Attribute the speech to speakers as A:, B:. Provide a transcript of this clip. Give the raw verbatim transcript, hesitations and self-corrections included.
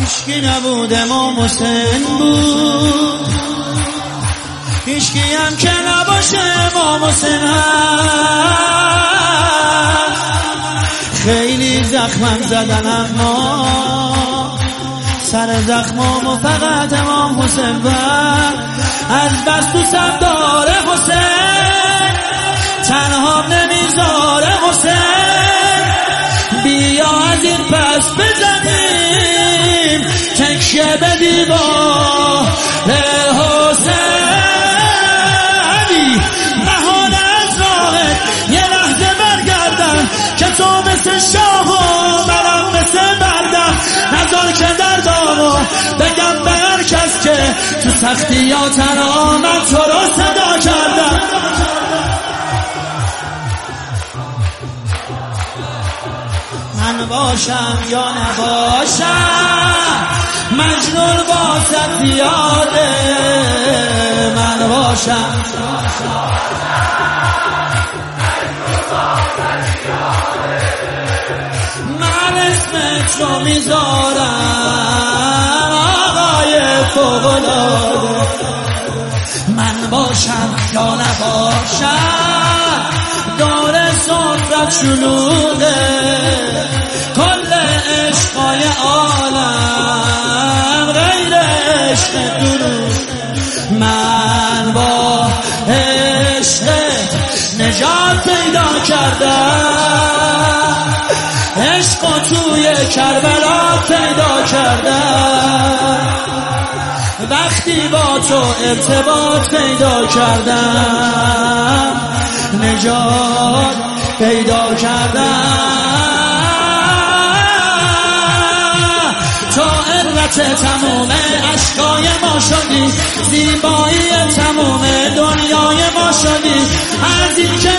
A: هیچکی نبود امام حسین بود، هیچکی هم که نباشه امام حسین هست. خیلی زخمم زدن اما سر زخمامو فقط امام حسین بر. از بس تو سردار حسین تنها نمیذاره حسین. بیا از این پس بزنیم تکیه به دیوار حسینی. بهانه از راهت یه لحظه برگردم که تو مثل شاه و منم مثل بردم. نذار که دردامو بگم به هر کس که تو سختی یا تنها من تو رو صدا کردم. من باشم یا نباشم مجنون واسه پیاده. من باشم من اسمت رو میذارم آقای فوق‌العاده. من باشم یا نباشم دور صفرت شلوغه. کل عشقای عالم غیر عشق دروغ. من با عشق نجات پیدا کردم. عشق توی کربلا پیدا کردم. وقتی با تو ارتباط پیدا کردم نجات پیدا کردم. تو علت تموم عشقای ما شدی، زیبایی تموم دنیای ما شدی. از این که